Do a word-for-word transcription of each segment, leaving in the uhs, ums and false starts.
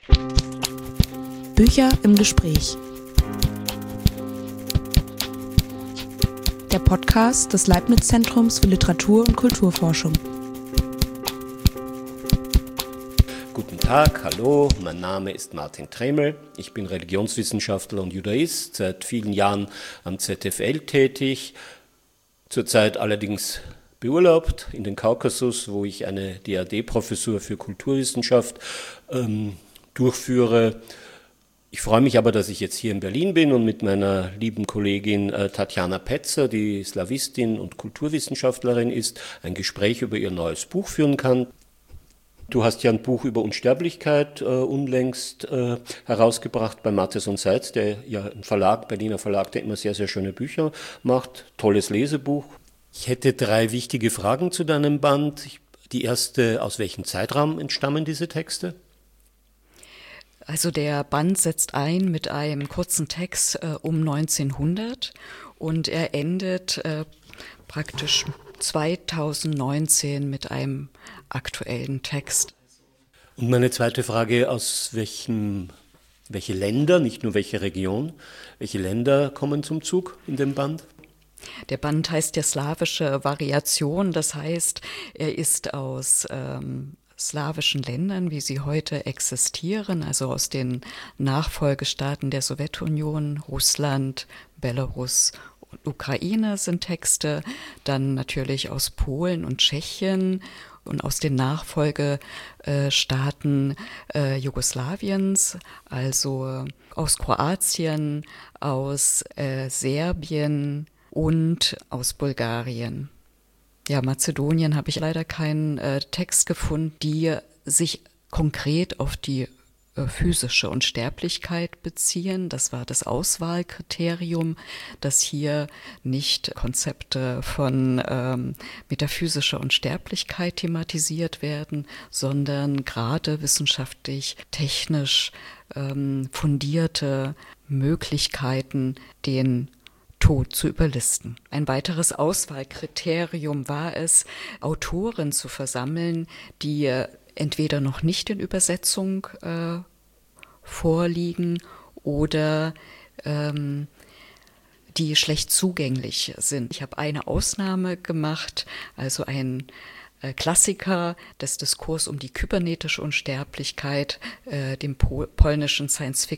Bücher im Gespräch. Der Podcast des Leibniz-Zentrums für Literatur- und Kulturforschung. Guten Tag, hallo, mein Name ist Martin Tremel. Ich bin Religionswissenschaftler und Judaist, seit vielen Jahren am Z F L tätig, zurzeit allerdings beurlaubt in den Kaukasus, wo ich eine D A D-Professur für Kulturwissenschaft ähm, durchführe. Ich freue mich aber, dass ich jetzt hier in Berlin bin und mit meiner lieben Kollegin äh, Tatjana Petzer, die Slawistin und Kulturwissenschaftlerin ist, ein Gespräch über ihr neues Buch führen kann. Du hast ja ein Buch über Unsterblichkeit äh, unlängst äh, herausgebracht bei Matthes und Seitz, der ja ein Verlag, Berliner Verlag, der immer sehr, sehr schöne Bücher macht. Tolles Lesebuch. Ich hätte drei wichtige Fragen zu deinem Band. Die erste, aus welchem Zeitraum entstammen diese Texte? Also der Band setzt ein mit einem kurzen Text äh, um neunzehnhundert und er endet äh, praktisch zweitausendneunzehn mit einem aktuellen Text. Und meine zweite Frage, aus welchem, welche Länder, nicht nur welche Region, welche Länder kommen zum Zug in dem Band? Der Band heißt ja slawische Variation, das heißt, er ist aus ähm, slawischen Ländern, wie sie heute existieren, also aus den Nachfolgestaaten der Sowjetunion, Russland, Belarus und Ukraine sind Texte, dann natürlich aus Polen und Tschechien und aus den Nachfolgestaaten äh, Jugoslawiens, also aus Kroatien, aus äh, Serbien und aus Bulgarien. Ja, Mazedonien habe ich leider keinen äh, Text gefunden, die sich konkret auf die äh, physische Unsterblichkeit beziehen. Das war das Auswahlkriterium, dass hier nicht Konzepte von ähm, metaphysischer Unsterblichkeit thematisiert werden, sondern gerade wissenschaftlich, technisch ähm, fundierte Möglichkeiten, den Tod zu überlisten. Ein weiteres Auswahlkriterium war es, Autoren zu versammeln, die entweder noch nicht in Übersetzung äh, vorliegen oder ähm, die schlecht zugänglich sind. Ich habe eine Ausnahme gemacht, also ein äh, Klassiker des Diskurs um die kybernetische Unsterblichkeit, äh, dem pol- polnischen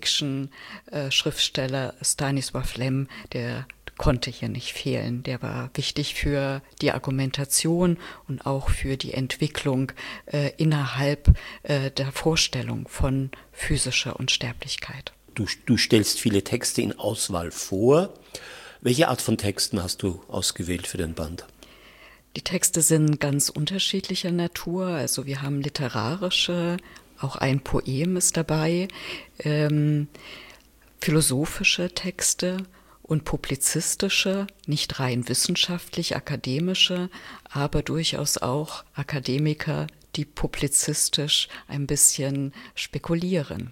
Science-Fiction-Schriftsteller äh, Stanisław Lem, der konnte hier nicht fehlen. Der war wichtig für die Argumentation und auch für die Entwicklung äh, innerhalb äh, der Vorstellung von physischer Unsterblichkeit. Du, du stellst viele Texte in Auswahl vor. Welche Art von Texten hast du ausgewählt für den Band? Die Texte sind ganz unterschiedlicher Natur. Also wir haben literarische, auch ein Poem ist dabei, ähm, philosophische Texte und publizistische, nicht rein wissenschaftlich, akademische, aber durchaus auch Akademiker, die publizistisch ein bisschen spekulieren.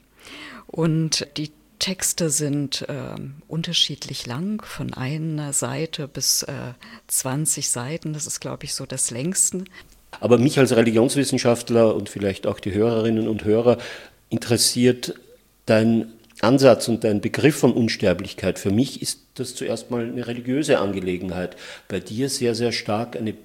Und die Texte sind äh, unterschiedlich lang, von einer Seite bis äh, zwanzig Seiten, das ist, glaube ich, so das längste. Aber mich als Religionswissenschaftler und vielleicht auch die Hörerinnen und Hörer interessiert dein Ansatz und dein Begriff von Unsterblichkeit. Für mich ist das zuerst mal eine religiöse Angelegenheit. Bei dir sehr, sehr stark eine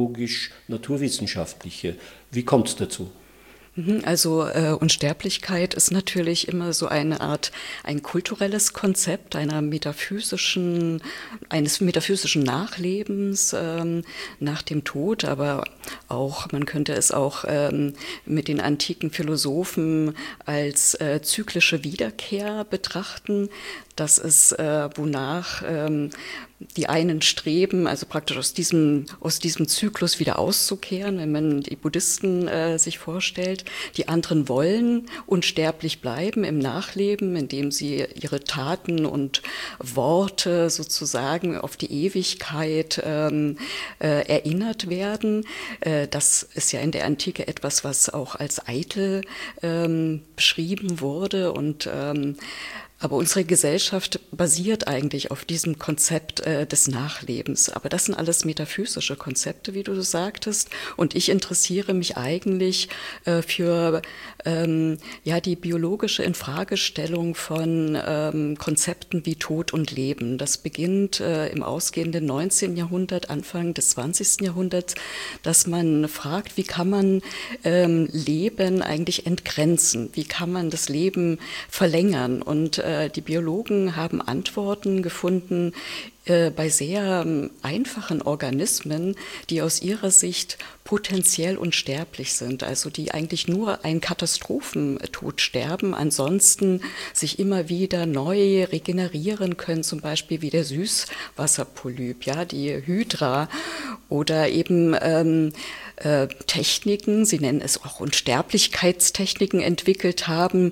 biologisch-naturwissenschaftliche. Wie kommt es dazu? Also äh, Unsterblichkeit ist natürlich immer so eine Art, ein kulturelles Konzept einer metaphysischen, eines metaphysischen Nachlebens ähm, nach dem Tod, aber auch, man könnte es auch ähm, mit den antiken Philosophen als äh, zyklische Wiederkehr betrachten. Das ist, äh, wonach ähm, die einen streben, also praktisch aus diesem, aus diesem Zyklus wieder auszukehren, wenn man die Buddhisten äh, sich vorstellt. Die anderen wollen unsterblich bleiben im Nachleben, indem sie ihre Taten und Worte sozusagen auf die Ewigkeit ähm, äh, erinnert werden. Äh, das ist ja in der Antike etwas, was auch als eitel ähm, beschrieben wurde und ähm, Aber unsere Gesellschaft basiert eigentlich auf diesem Konzept äh, des Nachlebens. Aber das sind alles metaphysische Konzepte, wie du sagtest. Und ich interessiere mich eigentlich äh, für ähm, ja, die biologische Infragestellung von ähm, Konzepten wie Tod und Leben. Das beginnt äh, im ausgehenden neunzehnten Jahrhundert, Anfang des zwanzigsten Jahrhunderts, dass man fragt, wie kann man ähm, Leben eigentlich entgrenzen? Wie kann man das Leben verlängern? Und die Biologen haben Antworten gefunden äh, bei sehr ähm, einfachen Organismen, die aus ihrer Sicht potenziell unsterblich sind, also die eigentlich nur einen Katastrophentod sterben, ansonsten sich immer wieder neu regenerieren können, zum Beispiel wie der Süßwasserpolyp, ja, die Hydra oder eben ähm, äh, Techniken, sie nennen es auch Unsterblichkeitstechniken entwickelt haben,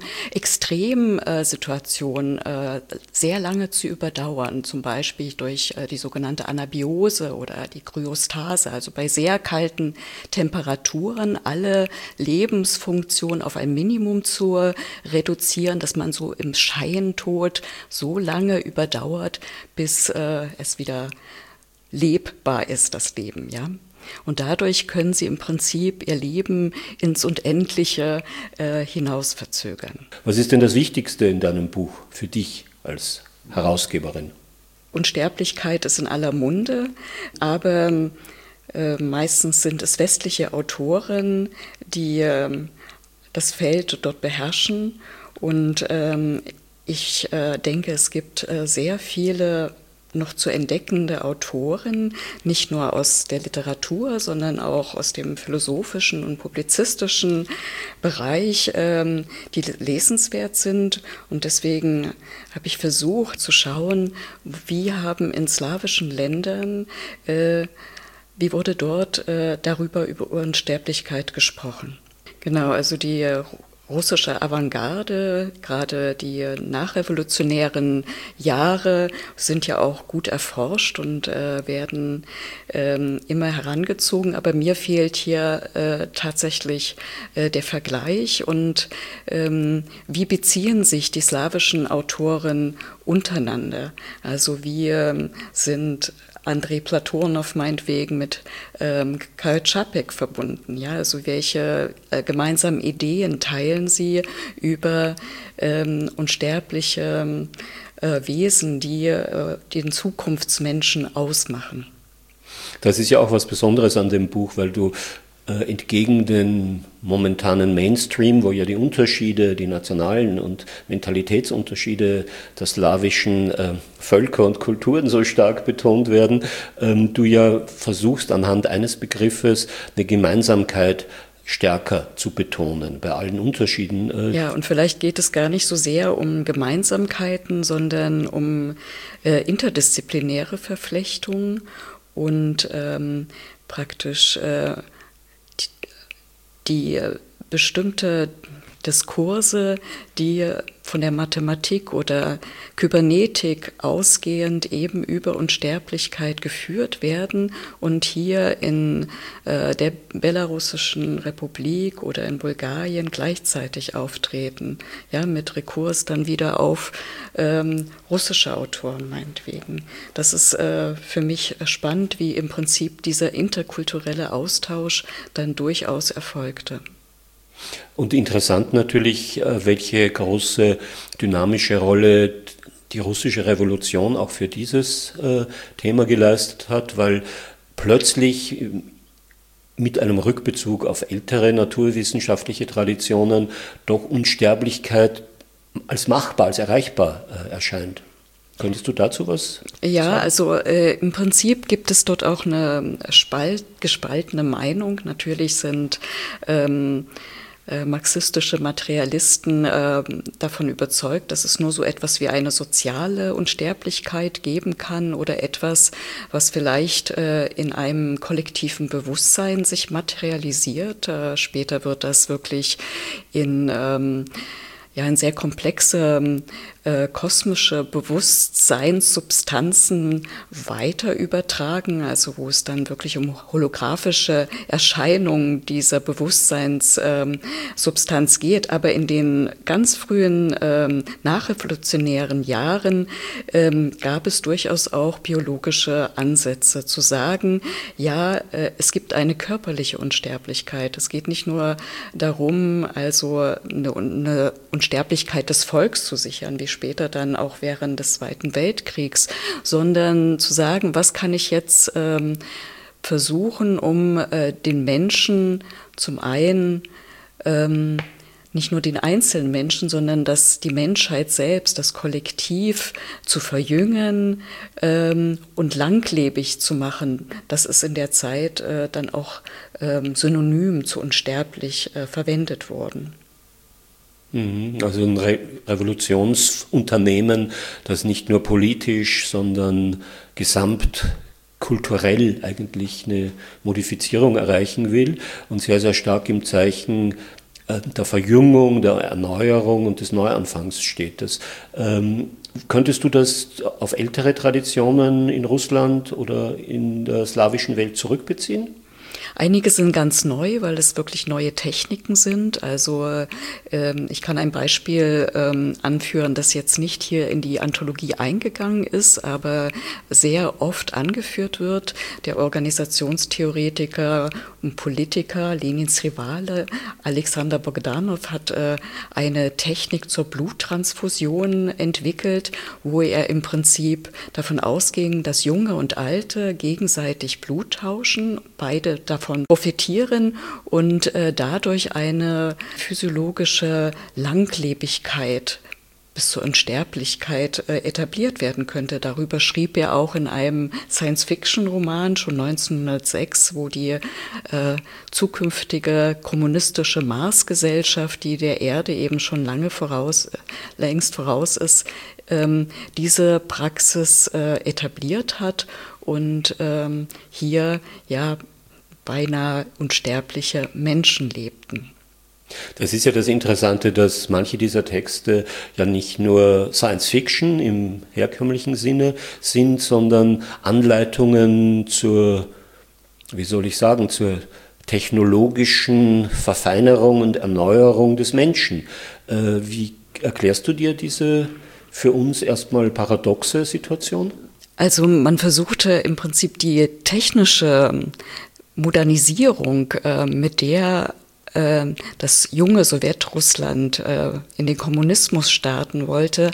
Extremsituationen äh, sehr lange zu überdauern, zum Beispiel durch äh, die sogenannte Anabiose oder die Kryostase, also bei sehr kalten Temperaturen alle Lebensfunktionen auf ein Minimum zu reduzieren, dass man so im Scheintod so lange überdauert, bis äh, es wieder lebbar ist, das Leben, ja. Und dadurch können sie im Prinzip ihr Leben ins Unendliche äh, hinaus verzögern. Was ist denn das Wichtigste in deinem Buch für dich als Herausgeberin? Unsterblichkeit ist in aller Munde, aber äh, meistens sind es westliche Autoren, die äh, das Feld dort beherrschen. Und ähm, ich äh, denke, es gibt äh, sehr viele noch zu entdeckende Autoren, nicht nur aus der Literatur, sondern auch aus dem philosophischen und publizistischen Bereich, ähm, die lesenswert sind. Und deswegen habe ich versucht zu schauen, wie haben in slawischen Ländern, äh, wie wurde dort äh, darüber über Unsterblichkeit gesprochen. Genau, also die russische Avantgarde, gerade die nachrevolutionären Jahre sind ja auch gut erforscht und äh, werden ähm, immer herangezogen, aber mir fehlt hier äh, tatsächlich äh, der Vergleich und ähm, wie beziehen sich die slawischen Autoren untereinander, also wie ähm, sind Andrei Platonow meinetwegen mit ähm, Karl Čapek verbunden. Ja? Also welche äh, gemeinsamen Ideen teilen sie über ähm, unsterbliche äh, Wesen, die äh, den Zukunftsmenschen ausmachen? Das ist ja auch was Besonderes an dem Buch, weil du äh, entgegen den momentanen Mainstream, wo ja die Unterschiede, die nationalen und Mentalitätsunterschiede der slawischen äh, Völker und Kulturen so stark betont werden, ähm, du ja versuchst anhand eines Begriffes eine Gemeinsamkeit stärker zu betonen, bei allen Unterschieden. Äh ja, und vielleicht geht es gar nicht so sehr um Gemeinsamkeiten, sondern um äh, interdisziplinäre Verflechtungen und ähm, praktisch äh, die bestimmte Diskurse, die von der Mathematik oder Kybernetik ausgehend eben über Unsterblichkeit geführt werden und hier in äh, der Belarussischen Republik oder in Bulgarien gleichzeitig auftreten, ja, mit Rekurs dann wieder auf ähm, russische Autoren meinetwegen. Das ist äh, für mich spannend, wie im Prinzip dieser interkulturelle Austausch dann durchaus erfolgte. Und interessant natürlich, welche große dynamische Rolle die russische Revolution auch für dieses Thema geleistet hat, weil plötzlich mit einem Rückbezug auf ältere naturwissenschaftliche Traditionen doch Unsterblichkeit als machbar, als erreichbar erscheint. Könntest du dazu was sagen? Ja, also äh, im Prinzip gibt es dort auch eine spalt, gespaltene Meinung. Natürlich sind ähm, äh, marxistische Materialisten äh, davon überzeugt, dass es nur so etwas wie eine soziale Unsterblichkeit geben kann oder etwas, was vielleicht äh, in einem kollektiven Bewusstsein sich materialisiert. Äh, später wird das wirklich in ähm, ja, in sehr komplexe äh, kosmische Bewusstseinssubstanzen weiter übertragen, also wo es dann wirklich um holographische Erscheinungen dieser Bewusstseinssubstanz ähm, geht. Aber in den ganz frühen ähm, nachrevolutionären Jahren ähm, gab es durchaus auch biologische Ansätze zu sagen, ja, äh, es gibt eine körperliche Unsterblichkeit. Es geht nicht nur darum, also eine, eine Unsterblichkeit des Volks zu sichern, wie später dann auch während des Zweiten Weltkriegs, sondern zu sagen, was kann ich jetzt ähm, versuchen, um äh, den Menschen zum einen ähm, nicht nur den einzelnen Menschen, sondern dass die Menschheit selbst, das Kollektiv zu verjüngen ähm, und langlebig zu machen. Das ist in der Zeit äh, dann auch ähm, synonym zu unsterblich äh, verwendet worden. Also ein Re- Revolutionsunternehmen, das nicht nur politisch, sondern gesamtkulturell eigentlich eine Modifizierung erreichen will und sehr, sehr stark im Zeichen der Verjüngung, der Erneuerung und des Neuanfangs steht. Das, ähm, könntest du das auf ältere Traditionen in Russland oder in der slawischen Welt zurückbeziehen? Einige sind ganz neu, weil es wirklich neue Techniken sind. Also ähm, ich kann ein Beispiel ähm, anführen, das jetzt nicht hier in die Anthologie eingegangen ist, aber sehr oft angeführt wird. Der Organisationstheoretiker und Politiker Lenins Rivale Alexander Bogdanow hat äh, eine Technik zur Bluttransfusion entwickelt, wo er im Prinzip davon ausging, dass Junge und Alte gegenseitig Blut tauschen, beide davon profitieren und äh, dadurch eine physiologische Langlebigkeit bis zur Unsterblichkeit äh, etabliert werden könnte. Darüber schrieb er auch in einem Science-Fiction-Roman schon neunzehnhundertsechs, wo die äh, zukünftige kommunistische Marsgesellschaft, die der Erde eben schon lange voraus, äh, längst voraus ist, ähm, diese Praxis äh, etabliert hat und ähm, hier ja beinahe unsterbliche Menschen lebten. Das ist ja das Interessante, dass manche dieser Texte ja nicht nur Science-Fiction im herkömmlichen Sinne sind, sondern Anleitungen zur, wie soll ich sagen, zur technologischen Verfeinerung und Erneuerung des Menschen. Wie erklärst du dir diese für uns erstmal paradoxe Situation? Also man versuchte im Prinzip die technische Modernisierung, äh, mit der äh, das junge Sowjetrussland äh, in den Kommunismus starten wollte,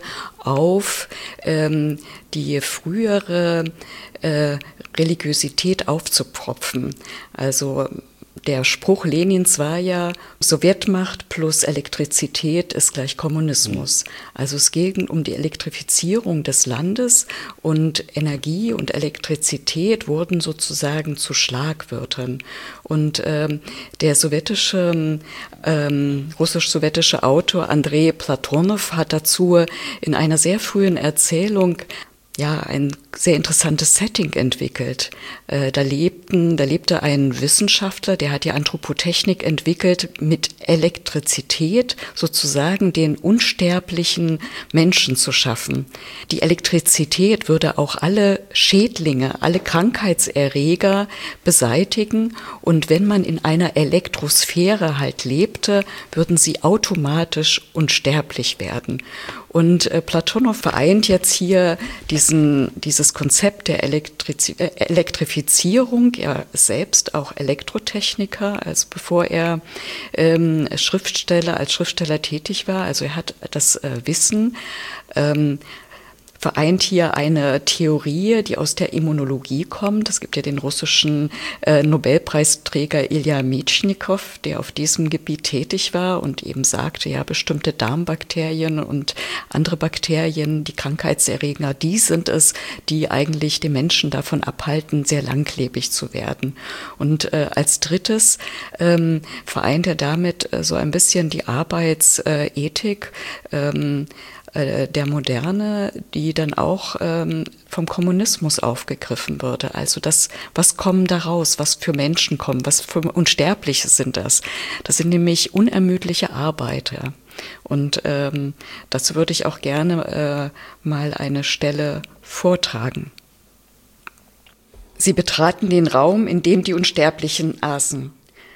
auf ähm, die frühere äh, Religiosität aufzupropfen. Also der Spruch Lenins war ja, Sowjetmacht plus Elektrizität ist gleich Kommunismus. Also es ging um die Elektrifizierung des Landes und Energie und Elektrizität wurden sozusagen zu Schlagwörtern. Und ähm, der sowjetische, ähm, russisch-sowjetische Autor Andrei Platonow hat dazu in einer sehr frühen Erzählung ja, ein sehr interessantes Setting entwickelt. Äh, da lebten, da lebte ein Wissenschaftler, der hat die Anthropotechnik entwickelt, mit Elektrizität sozusagen den unsterblichen Menschen zu schaffen. Die Elektrizität würde auch alle Schädlinge, alle Krankheitserreger beseitigen und wenn man in einer Elektrosphäre halt lebte, würden sie automatisch unsterblich werden. Und äh, Platonow vereint jetzt hier diesen, dieses Konzept der Elektriz- äh, Elektrifizierung. Er ist selbst auch Elektrotechniker, also bevor er ähm, Schriftsteller als Schriftsteller tätig war. Also er hat das äh, Wissen, ähm, vereint hier eine Theorie, die aus der Immunologie kommt. Es gibt ja den russischen äh, Nobelpreisträger Ilja Metschnikow, der auf diesem Gebiet tätig war und eben sagte, ja, bestimmte Darmbakterien und andere Bakterien, die Krankheitserreger, die sind es, die eigentlich den Menschen davon abhalten, sehr langlebig zu werden. Und äh, als drittes ähm, vereint er damit äh, so ein bisschen die Arbeitsethik, ähm, äh, der Moderne, die dann auch ähm, vom Kommunismus aufgegriffen wurde. Also das, was kommen da raus, was für Menschen kommen, was für Unsterbliche sind das? Das sind nämlich unermüdliche Arbeiter. Und ähm, dazu würde ich auch gerne äh, mal eine Stelle vortragen. Sie betraten den Raum, in dem die Unsterblichen aßen.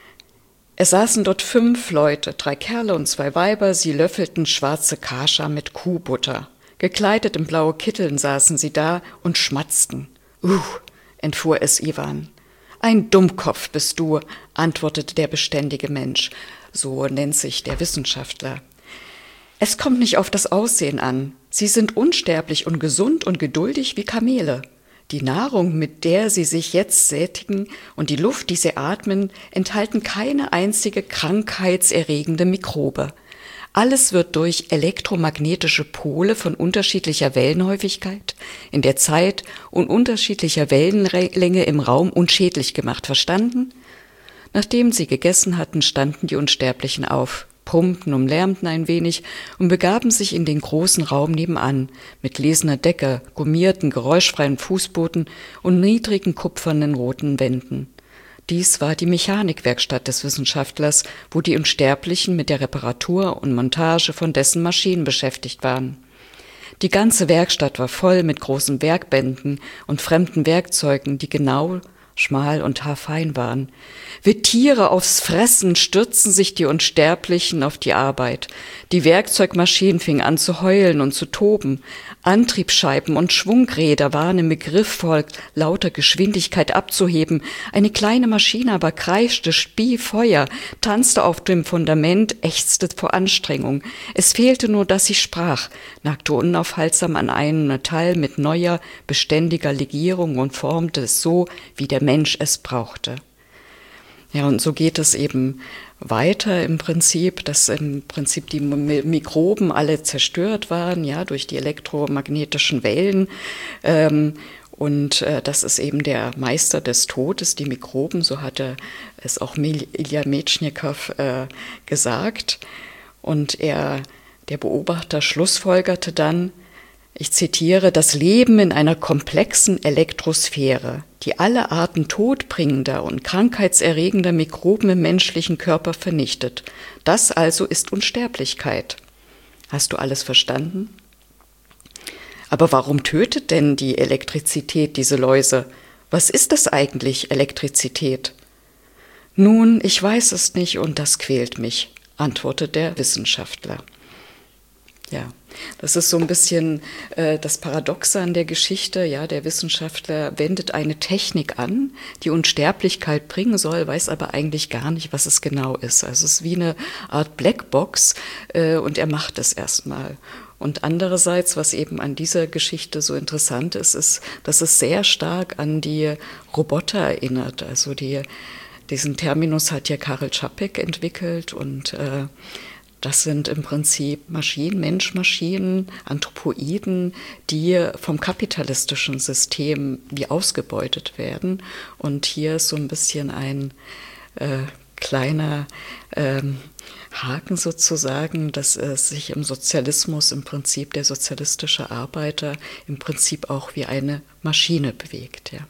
Es saßen dort fünf Leute, drei Kerle und zwei Weiber, sie löffelten schwarze Kascha mit Kuhbutter. Gekleidet in blaue Kitteln saßen sie da und schmatzten. »Uh«, entfuhr es Iwan. »Ein Dummkopf bist du«, antwortete der beständige Mensch, so nennt sich der Wissenschaftler. »Es kommt nicht auf das Aussehen an. Sie sind unsterblich und gesund und geduldig wie Kamele. Die Nahrung, mit der sie sich jetzt sättigen, und die Luft, die sie atmen, enthalten keine einzige krankheitserregende Mikrobe. Alles wird durch elektromagnetische Pole von unterschiedlicher Wellenhäufigkeit in der Zeit und unterschiedlicher Wellenlänge im Raum unschädlich gemacht. Verstanden?« Nachdem sie gegessen hatten, standen die Unsterblichen auf, brummten und lärmten ein wenig und begaben sich in den großen Raum nebenan, mit gläserner Decke, gummierten, geräuschfreien Fußboden und niedrigen kupfernen roten Wänden. Dies war die Mechanikwerkstatt des Wissenschaftlers, wo die Unsterblichen mit der Reparatur und Montage von dessen Maschinen beschäftigt waren. Die ganze Werkstatt war voll mit großen Werkbänden und fremden Werkzeugen, die genau, schmal und haarfein waren. Wie Tiere aufs Fressen stürzten sich die Unsterblichen auf die Arbeit. Die Werkzeugmaschinen fingen an zu heulen und zu toben. Antriebsscheiben und Schwungräder waren im Begriff, vor lauter Geschwindigkeit abzuheben. Eine kleine Maschine aber kreischte, spie Feuer, tanzte auf dem Fundament, ächzte vor Anstrengung. Es fehlte nur, dass sie sprach, nagte unaufhaltsam an einem Metall mit neuer, beständiger Legierung und formte es so, wie der Mensch es brauchte. Ja, und so geht es eben weiter im Prinzip, dass im Prinzip die Mikroben alle zerstört waren, ja, durch die elektromagnetischen Wellen. Ähm, und äh, das ist eben der Meister des Todes, die Mikroben, so hatte es auch Ilja Metschnikow äh, gesagt. Und er, der Beobachter, schlussfolgerte dann, ich zitiere, das Leben in einer komplexen Elektrosphäre, die alle Arten todbringender und krankheitserregender Mikroben im menschlichen Körper vernichtet. Das also ist Unsterblichkeit. Hast du alles verstanden? Aber warum tötet denn die Elektrizität diese Läuse? Was ist das eigentlich, Elektrizität? Nun, ich weiß es nicht und das quält mich, antwortet der Wissenschaftler. Ja, das ist so ein bisschen äh, das Paradoxe an der Geschichte. Ja, der Wissenschaftler wendet eine Technik an, die Unsterblichkeit bringen soll, weiß aber eigentlich gar nicht, was es genau ist. Also es ist wie eine Art Blackbox äh, und er macht es erstmal. Und andererseits, was eben an dieser Geschichte so interessant ist, ist, dass es sehr stark an die Roboter erinnert. Also die, diesen Terminus hat ja Karel Čapek entwickelt und äh, das sind im Prinzip Maschinen, Mensch-Maschinen, Anthropoiden, die vom kapitalistischen System wie ausgebeutet werden. Und hier ist so ein bisschen ein äh, kleiner ähm, Haken sozusagen, dass es sich im Sozialismus im Prinzip der sozialistische Arbeiter im Prinzip auch wie eine Maschine bewegt, ja.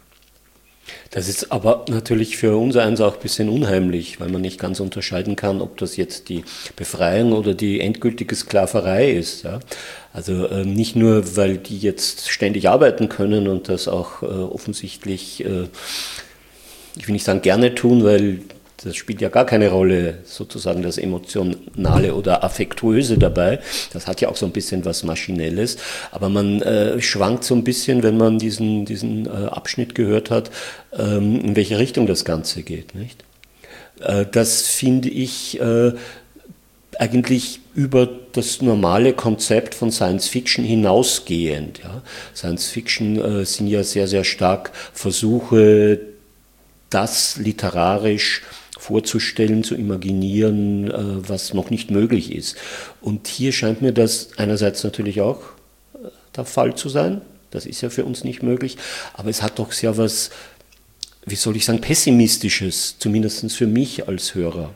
Das ist aber natürlich für uns eins auch ein bisschen unheimlich, weil man nicht ganz unterscheiden kann, ob das jetzt die Befreiung oder die endgültige Sklaverei ist. Ja? Also äh, nicht nur, weil die jetzt ständig arbeiten können und das auch äh, offensichtlich, äh, ich will nicht sagen gerne tun, weil das spielt ja gar keine Rolle, sozusagen das Emotionale oder Affektuöse dabei. Das hat ja auch so ein bisschen was Maschinelles. Aber man äh, schwankt so ein bisschen, wenn man diesen, diesen äh, Abschnitt gehört hat, ähm, in welche Richtung das Ganze geht. Nicht? Äh, das finde ich äh, eigentlich über das normale Konzept von Science Fiction hinausgehend. Ja? Science Fiction äh, sind ja sehr, sehr stark Versuche, das literarisch vorzustellen, zu imaginieren, was noch nicht möglich ist. Und hier scheint mir das einerseits natürlich auch der Fall zu sein. Das ist ja für uns nicht möglich. Aber es hat doch sehr was, wie soll ich sagen, Pessimistisches, zumindest für mich als Hörer.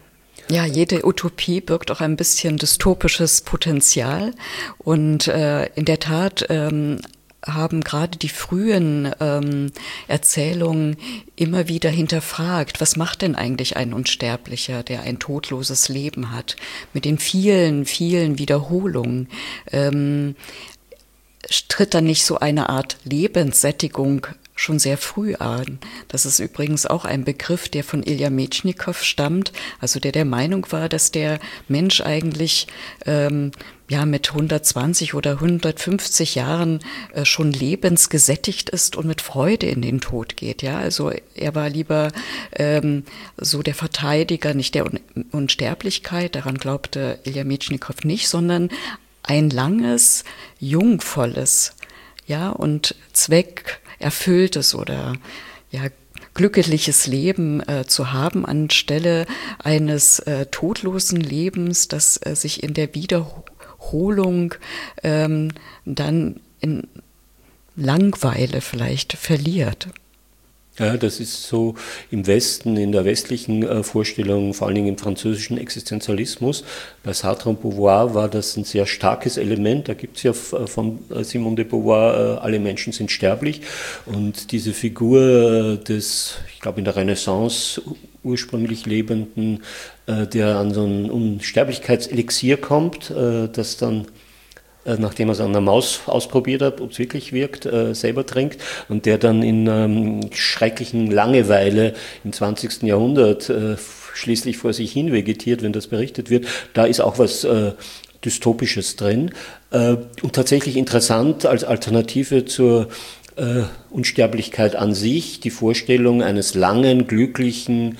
Ja, jede Utopie birgt auch ein bisschen dystopisches Potenzial und äh, in der Tat ähm, haben gerade die frühen ähm, Erzählungen immer wieder hinterfragt, was macht denn eigentlich ein Unsterblicher, der ein todloses Leben hat, mit den vielen, vielen Wiederholungen. Ähm, tritt dann nicht so eine Art Lebenssättigung schon sehr früh an. Das ist übrigens auch ein Begriff, der von Ilja Metschnikow stammt, also der der Meinung war, dass der Mensch eigentlich ähm, ja mit hundertzwanzig oder hundertfünfzig Jahren äh, schon lebensgesättigt ist und mit Freude in den Tod geht. Ja, also er war lieber ähm, so der Verteidiger, nicht der Un- Unsterblichkeit, daran glaubte Ilja Metschnikow nicht, sondern ein langes, jungvolles, ja, und zweckerfülltes oder ja glückliches Leben äh, zu haben anstelle eines äh, todlosen Lebens, das äh, sich in der Wiederholung ähm, dann in Langweile vielleicht verliert. Ja, das ist so im Westen, in der westlichen äh, Vorstellung, vor allen Dingen im französischen Existenzialismus. Bei Sartre und Beauvoir war das ein sehr starkes Element. Da gibt es ja f- von äh, Simone de Beauvoir, äh, alle Menschen sind sterblich. Und diese Figur äh, des, ich glaube in der Renaissance ursprünglich Lebenden, äh, der an so ein Unsterblichkeitselixier kommt, äh, das dann nachdem er es an der Maus ausprobiert hat, ob es wirklich wirkt, äh, selber trinkt und der dann in ähm, schrecklichen Langeweile im zwanzigsten Jahrhundert äh, schließlich vor sich hin vegetiert, wenn das berichtet wird, da ist auch was äh, Dystopisches drin äh, und tatsächlich interessant als Alternative zur äh, Unsterblichkeit an sich, die Vorstellung eines langen, glücklichen,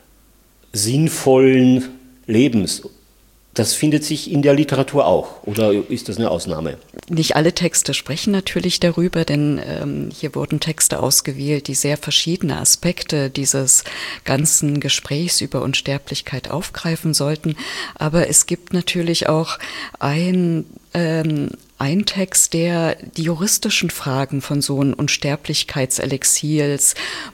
sinnvollen Lebens. Das findet sich in der Literatur auch, oder ist das eine Ausnahme? Nicht alle Texte sprechen natürlich darüber, denn ähm, hier wurden Texte ausgewählt, die sehr verschiedene Aspekte dieses ganzen Gesprächs über Unsterblichkeit aufgreifen sollten. Aber es gibt natürlich auch ein ähm, Ein Text, der die juristischen Fragen von so einem Unsterblichkeitselixiers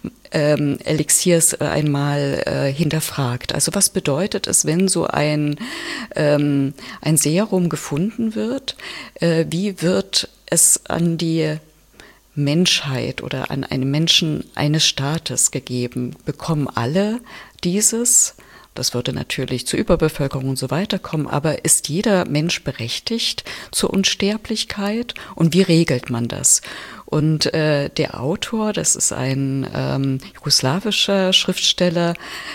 ähm, Elixiers einmal äh, hinterfragt. Also was bedeutet es, wenn so ein, ähm, ein Serum gefunden wird? Äh, wie wird es an die Menschheit oder an einen Menschen eines Staates gegeben? Bekommen alle dieses? Das würde natürlich zur Überbevölkerung und so weiter kommen, aber ist jeder Mensch berechtigt zur Unsterblichkeit und wie regelt man das? Und äh, der Autor, das ist ein ähm, jugoslawischer Schriftsteller,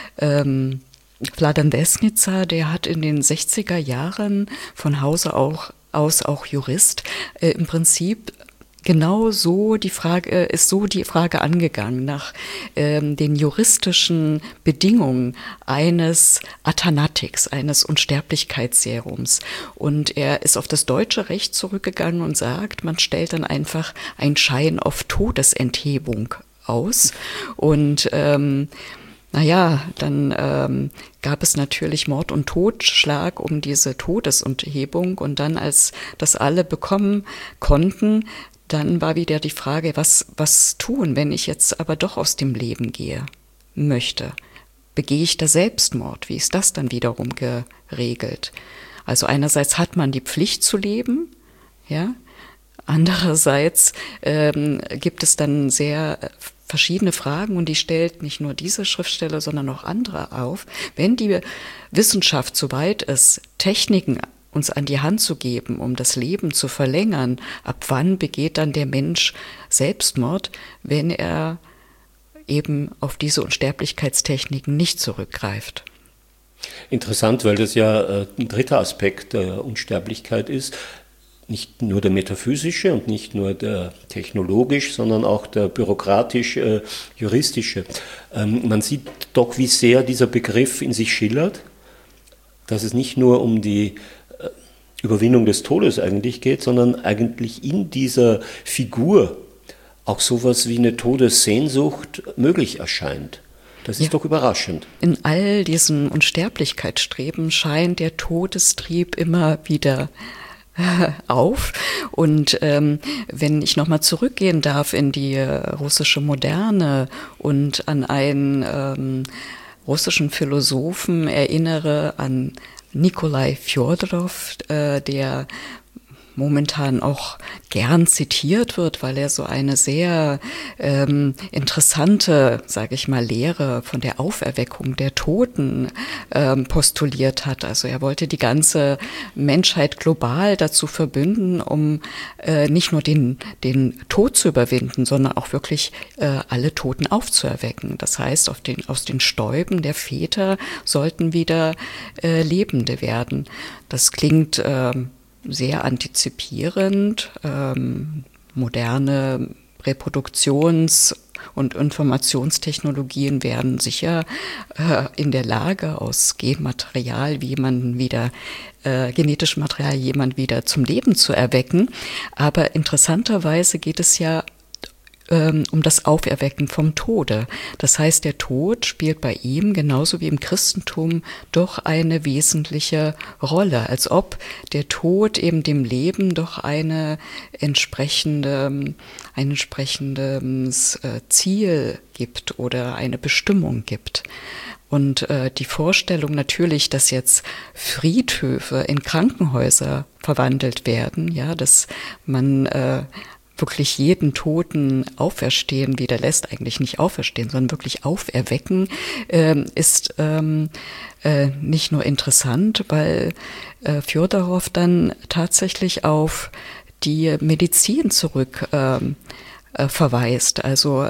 ähm, Vladan Desnica, der hat in den sechziger Jahren von Hause auch, aus auch Jurist, äh, im Prinzip genau so die Frage, ist so die Frage angegangen nach ähm, den juristischen Bedingungen eines Athanatics, eines Unsterblichkeitsserums. Und er ist auf das deutsche Recht zurückgegangen und sagt, man stellt dann einfach einen Schein auf Todesenthebung aus. Und ähm, naja, dann ähm, gab es natürlich Mord und Totschlag um diese Todesenthebung. Und dann, als das alle bekommen konnten, dann war wieder die Frage, was, was tun, wenn ich jetzt aber doch aus dem Leben gehe, möchte? Begehe ich da Selbstmord? Wie ist das dann wiederum geregelt? Also einerseits hat man die Pflicht zu leben, ja. Andererseits ähm, gibt es dann sehr verschiedene Fragen und die stellt nicht nur diese Schriftsteller, sondern auch andere auf. Wenn die Wissenschaft so weit ist, Techniken uns an die Hand zu geben, um das Leben zu verlängern, ab wann begeht dann der Mensch Selbstmord, wenn er eben auf diese Unsterblichkeitstechniken nicht zurückgreift? Interessant, weil das ja äh, ein dritter Aspekt der Unsterblichkeit ist. Nicht nur der metaphysische und nicht nur der technologisch, sondern auch der bürokratisch-juristische. Ähm, man sieht doch, wie sehr dieser Begriff in sich schillert, dass es nicht nur um die Überwindung des Todes eigentlich geht, sondern eigentlich in dieser Figur auch sowas wie eine Todessehnsucht möglich erscheint. Das ist ja doch überraschend. In all diesen Unsterblichkeitsstreben scheint der Todestrieb immer wieder auf. Und ähm, wenn ich nochmal zurückgehen darf in die russische Moderne und an ein ähm, russischen Philosophen erinnere, an Nikolai Fjodorow, äh, der momentan auch gern zitiert wird, weil er so eine sehr ähm, interessante, sage ich mal, Lehre von der Auferweckung der Toten ähm, postuliert hat. Also er wollte die ganze Menschheit global dazu verbünden, um äh, nicht nur den, den Tod zu überwinden, sondern auch wirklich äh, alle Toten aufzuerwecken. Das heißt, auf den, aus den Stäuben der Väter sollten wieder äh, Lebende werden. Das klingt äh, sehr antizipierend. Ähm, moderne Reproduktions- und Informationstechnologien werden sicher äh, in der Lage, aus Genmaterial jemanden wieder, äh, genetischem Material jemanden wieder zum Leben zu erwecken. Aber interessanterweise geht es ja um das Auferwecken vom Tode. Das heißt, der Tod spielt bei ihm genauso wie im Christentum doch eine wesentliche Rolle, als ob der Tod eben dem Leben doch eine entsprechende, ein entsprechendes Ziel gibt oder eine Bestimmung gibt. Und äh, die Vorstellung natürlich, dass jetzt Friedhöfe in Krankenhäuser verwandelt werden, ja, dass man äh, wirklich jeden Toten auferstehen wieder lässt, eigentlich nicht auferstehen, sondern wirklich auferwecken, äh, ist ähm, äh, nicht nur interessant, weil äh, Fjodorow dann tatsächlich auf die Medizin zurück äh, äh, verweist, also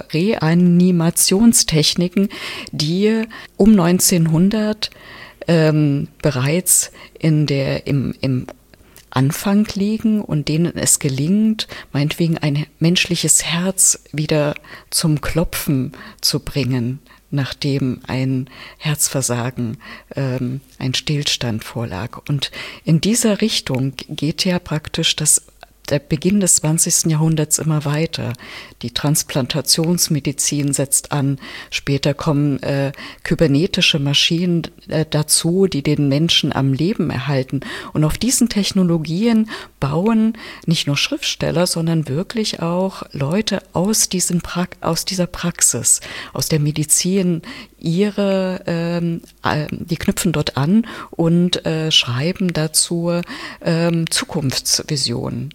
Reanimationstechniken, die um neunzehnhundert ähm, bereits in der im im Anfang liegen und denen es gelingt, meinetwegen ein menschliches Herz wieder zum Klopfen zu bringen, nachdem ein Herzversagen, ähm, ein Stillstand vorlag. Und in dieser Richtung geht ja praktisch das der Beginn des zwanzigsten Jahrhunderts immer weiter. Die Transplantationsmedizin setzt an. Später kommen äh, kybernetische Maschinen äh, dazu, die den Menschen am Leben erhalten. Und auf diesen Technologien bauen nicht nur Schriftsteller, sondern wirklich auch Leute aus, diesen pra- aus dieser Praxis, aus der Medizin, ihre, ähm, äh, die knüpfen dort an und äh, schreiben dazu ähm, Zukunftsvisionen.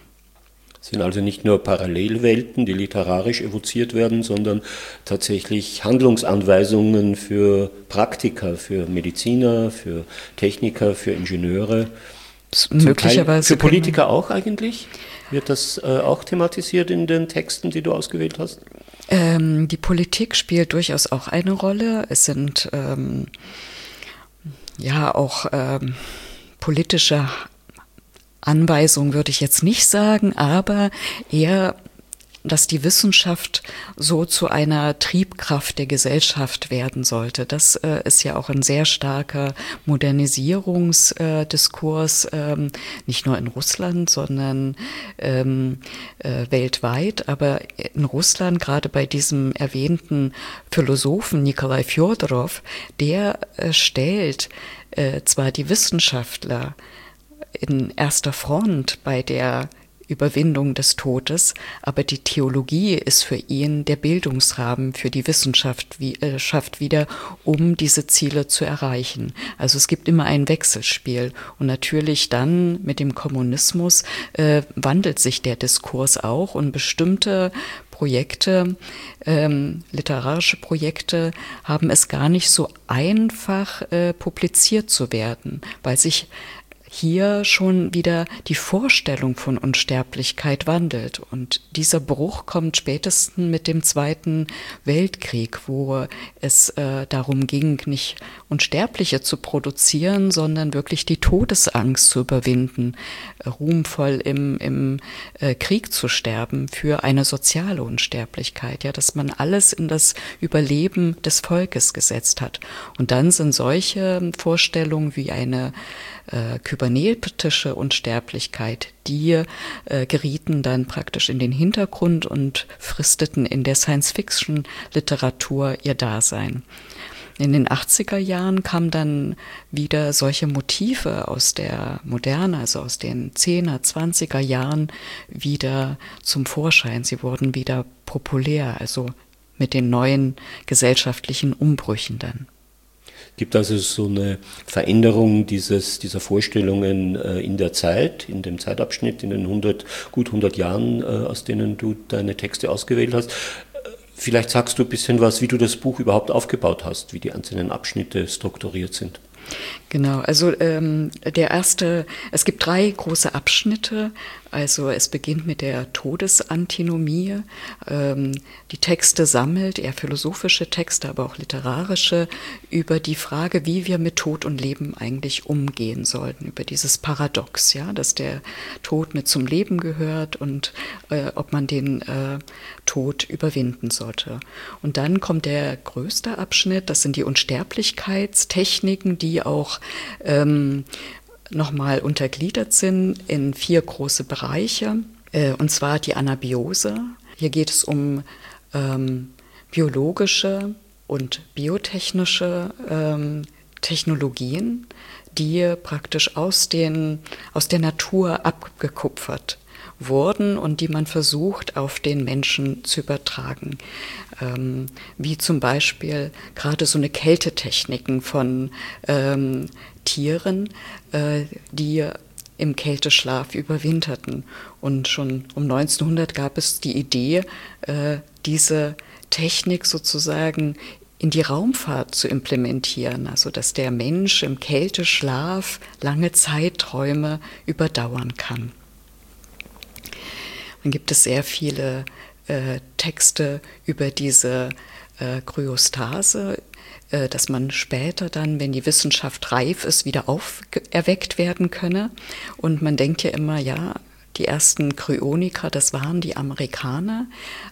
Es sind also nicht nur Parallelwelten, die literarisch evoziert werden, sondern tatsächlich Handlungsanweisungen für Praktiker, für Mediziner, für Techniker, für Ingenieure. Möglicherweise für Politiker auch eigentlich? Wird das äh, auch thematisiert in den Texten, die du ausgewählt hast? Ähm, die Politik spielt durchaus auch eine Rolle. Es sind ähm, ja auch ähm, politische Anweisung würde ich jetzt nicht sagen, aber eher, dass die Wissenschaft so zu einer Triebkraft der Gesellschaft werden sollte. Das äh, ist ja auch ein sehr starker Modernisierungsdiskurs, äh, ähm, nicht nur in Russland, sondern ähm, äh, weltweit. Aber in Russland, gerade bei diesem erwähnten Philosophen Nikolai Fjodorow, der äh, stellt äh, zwar die Wissenschaftler in erster Front bei der Überwindung des Todes, aber die Theologie ist für ihn der Bildungsrahmen für die Wissenschaft wie, äh, schafft wieder, um diese Ziele zu erreichen. Also es gibt immer ein Wechselspiel und natürlich dann mit dem Kommunismus äh, wandelt sich der Diskurs auch und bestimmte Projekte, ähm, literarische Projekte haben es gar nicht so einfach, äh, publiziert zu werden, weil sich hier schon wieder die Vorstellung von Unsterblichkeit wandelt. Und dieser Bruch kommt spätestens mit dem Zweiten Weltkrieg, wo es äh, darum ging, nicht Unsterbliche zu produzieren, sondern wirklich die Todesangst zu überwinden, äh, ruhmvoll im, im äh, Krieg zu sterben für eine soziale Unsterblichkeit, ja, dass man alles in das Überleben des Volkes gesetzt hat. Und dann sind solche Vorstellungen wie eine Äh, kybernetische Unsterblichkeit, die äh, gerieten dann praktisch in den Hintergrund und fristeten in der Science-Fiction-Literatur ihr Dasein. In den achtziger Jahren kamen dann wieder solche Motive aus der Moderne, also aus den zehner, zwanziger Jahren wieder zum Vorschein. Sie wurden wieder populär, also mit den neuen gesellschaftlichen Umbrüchen dann. Gibt also so eine Veränderung dieses, dieser Vorstellungen äh, in der Zeit, in dem Zeitabschnitt, in den hundert, gut hundert Jahren, äh, aus denen du deine Texte ausgewählt hast. Vielleicht sagst du ein bisschen was, wie du das Buch überhaupt aufgebaut hast, wie die einzelnen Abschnitte strukturiert sind. Genau, also ähm, der erste, es gibt drei große Abschnitte. Also es beginnt mit der Todesantinomie. Ähm, die Texte sammelt, eher philosophische Texte, aber auch literarische, über die Frage, wie wir mit Tod und Leben eigentlich umgehen sollten, über dieses Paradox, ja, dass der Tod mit zum Leben gehört und äh, ob man den äh, Tod überwinden sollte. Und dann kommt der größte Abschnitt, das sind die Unsterblichkeitstechniken, die auch ähm, nochmal untergliedert sind in vier große Bereiche, äh, und zwar die Anabiose. Hier geht es um ähm, biologische und biotechnische ähm, Technologien, die praktisch aus, den, aus der Natur abgekupfert wurden und die man versucht, auf den Menschen zu übertragen. Ähm, wie zum Beispiel gerade so eine Kältetechniken von ähm, Tieren, äh, die im Kälteschlaf überwinterten. Und schon um neunzehnhundert gab es die Idee, äh, diese Technik sozusagen in die Raumfahrt zu implementieren, also dass der Mensch im Kälteschlaf lange Zeiträume überdauern kann. Dann gibt es sehr viele äh, Texte über diese äh, Kryostase, äh, dass man später dann, wenn die Wissenschaft reif ist, wieder auferweckt werden könne. Und man denkt ja immer, ja, die ersten Kryoniker, das waren die Amerikaner.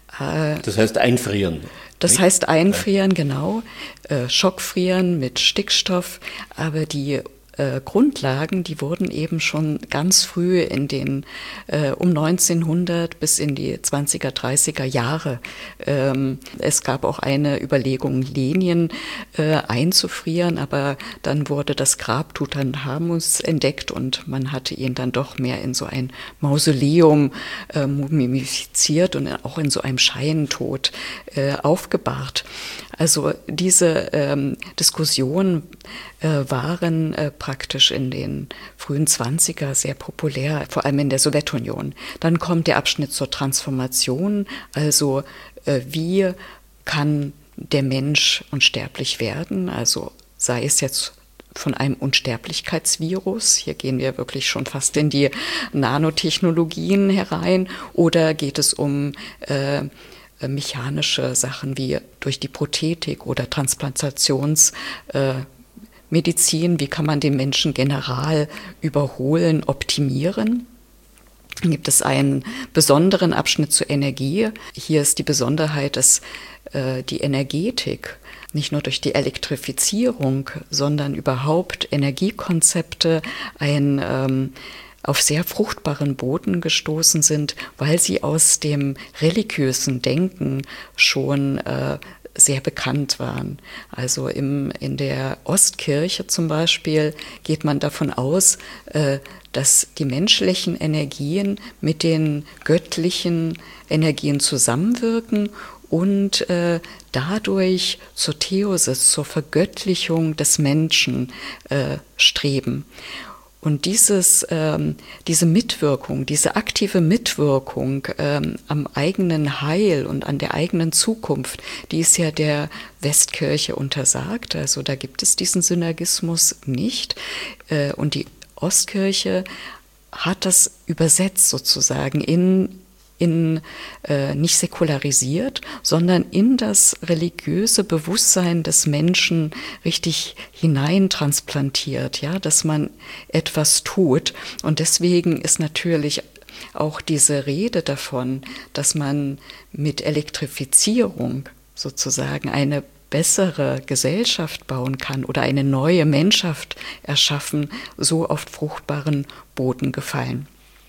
Äh, das heißt einfrieren. Das nicht? heißt einfrieren, genau. Äh, Schockfrieren mit Stickstoff, aber die Äh, Grundlagen, die wurden eben schon ganz früh in den äh, um neunzehnhundert bis in die zwanziger, dreißiger Jahre. Ähm, es gab auch eine Überlegung, Lenien äh, einzufrieren, aber dann wurde das Grab Tutanchamus entdeckt und man hatte ihn dann doch mehr in so ein Mausoleum äh, mumifiziert und auch in so einem Scheinentod äh, aufgebahrt. Also diese ähm, Diskussionen äh, waren äh, praktisch in den frühen zwanziger sehr populär, vor allem in der Sowjetunion. Dann kommt der Abschnitt zur Transformation, also äh, wie kann der Mensch unsterblich werden, also sei es jetzt von einem Unsterblichkeitsvirus, hier gehen wir wirklich schon fast in die Nanotechnologien herein, oder geht es um äh, mechanische Sachen wie durch die Prothetik oder Transplantationsmedizin, äh, wie kann man den Menschen general überholen, optimieren. Dann gibt es einen besonderen Abschnitt zur Energie. Hier ist die Besonderheit, dass äh, die Energetik nicht nur durch die Elektrifizierung, sondern überhaupt Energiekonzepte ein ähm, auf sehr fruchtbaren Boden gestoßen sind, weil sie aus dem religiösen Denken schon äh, sehr bekannt waren. Also im, in der Ostkirche zum Beispiel geht man davon aus, äh, dass die menschlichen Energien mit den göttlichen Energien zusammenwirken und äh, dadurch zur Theosis, zur Vergöttlichung des Menschen äh, streben. Und dieses, ähm, diese Mitwirkung, diese aktive Mitwirkung ähm, am eigenen Heil und an der eigenen Zukunft, die ist ja der Westkirche untersagt. Also da gibt es diesen Synergismus nicht. Äh, und die Ostkirche hat das übersetzt sozusagen in in äh, nicht säkularisiert, sondern in das religiöse Bewusstsein des Menschen richtig hineintransplantiert, ja, dass man etwas tut. Und deswegen ist natürlich auch diese Rede davon, dass man mit Elektrifizierung sozusagen eine bessere Gesellschaft bauen kann oder eine neue Menschheit erschaffen, so auf fruchtbaren Boden gefallen.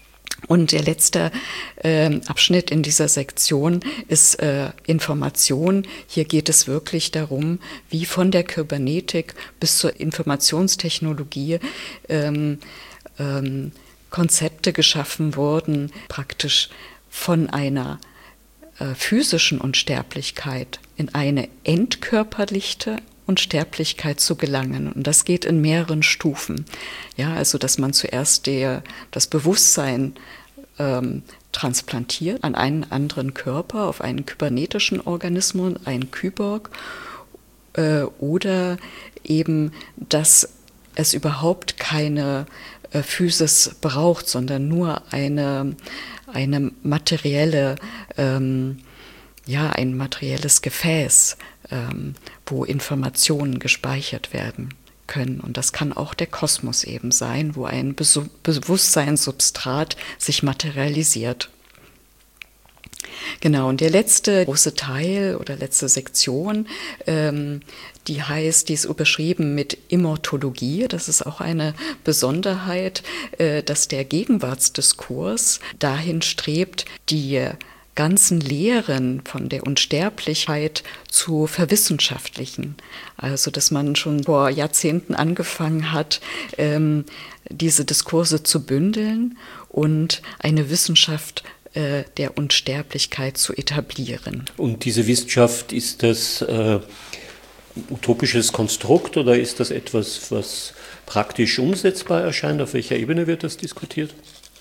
Und der letzte äh, Abschnitt in dieser Sektion ist äh, Information. Hier geht es wirklich darum, wie von der Kybernetik bis zur Informationstechnologie ähm, ähm, Konzepte geschaffen wurden, praktisch von einer äh, physischen Unsterblichkeit in eine entkörperlichte Unsterblichkeit zu gelangen. Und das geht in mehreren Stufen. Ja, also dass man zuerst der, das Bewusstsein ähm, transplantiert an einen anderen Körper, auf einen kybernetischen Organismus, einen Kyborg, äh, oder eben, dass es überhaupt keine äh, Physis braucht, sondern nur eine, eine materielle, ähm, ja, ein materielles Gefäß, ähm, wo Informationen gespeichert werden können. Und das kann auch der Kosmos eben sein, wo ein Besu- Bewusstseinssubstrat sich materialisiert. Genau, und der letzte große Teil oder letzte Sektion, ähm, die heißt, die ist überschrieben mit Immortologie. Das ist auch eine Besonderheit, äh, dass der Gegenwartsdiskurs dahin strebt, die ganzen Lehren von der Unsterblichkeit zu verwissenschaftlichen. Also, dass man schon vor Jahrzehnten angefangen hat, ähm, diese Diskurse zu bündeln und eine Wissenschaft äh, der Unsterblichkeit zu etablieren. Und diese Wissenschaft, ist das äh, ein utopisches Konstrukt oder ist das etwas, was praktisch umsetzbar erscheint? Auf welcher Ebene wird das diskutiert?